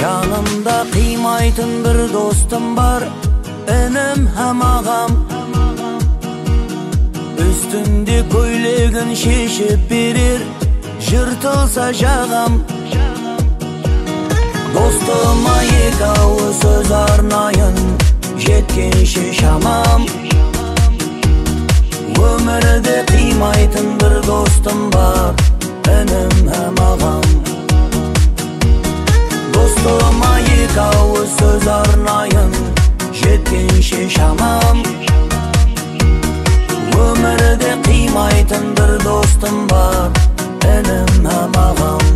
Жанымда қимайтын бір достым бар, інім һәм ағам. Үстінде көйлегін шешіп берер, жыртылса жағам. Достыма екі ауыз сөз арнайын, жеткенше шамам. Өмірде қимайтын бір достым бар, інім һәм ағам. Достыма екі ауыз сөз арнайын, жеткенше шамам. Өмірде қимайтын бір достым бар, інім һәм ағам.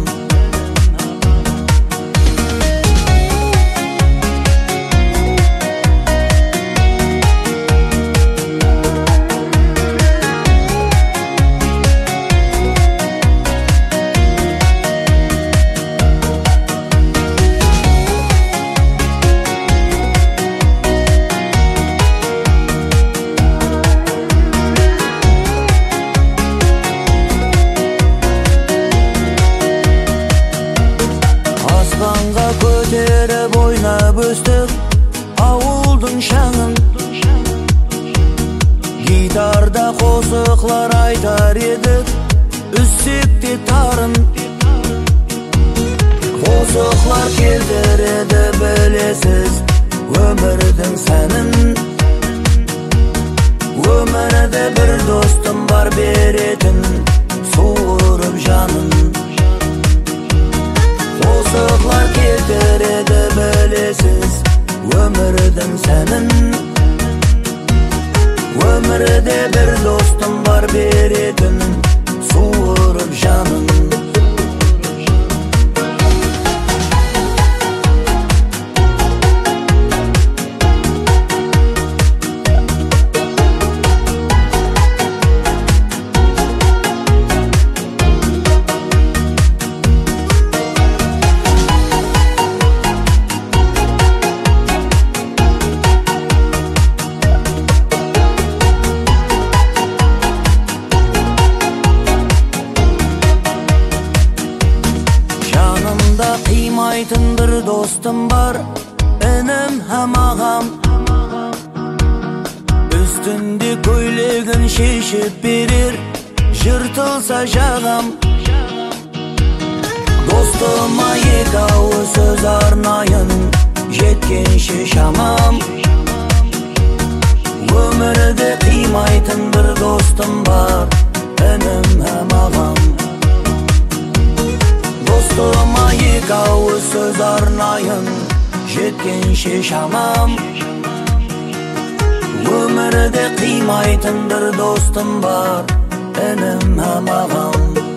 Көтеріп ойнап өстік ауылдың шаңын. Гитарда қосықлар айтар едік, үзсек те тарын. Қосықлар келтіреді білесіз өмірдің сәнін. Өмірде бір достым бар беретін, суырып жанын. Қосықлар келтіреді білесіз өмірдің сәнін. Өмірде бір достым бар беретін, суырып жанын. Қимайтын бір достым бар, інім һәм ағам. Үстінде көйлегін шешіп берер, жыртылса жағам. Достыма екі ауыз сөз арнайын, жеткенше шамам. Өмірде қимайтын бір достым бар, інім һәм ағам. Достыма екі ауыз сөз арнайын, жеткенше шамам. Өмірде қимайтын бір достым бар, інім һәм ағам.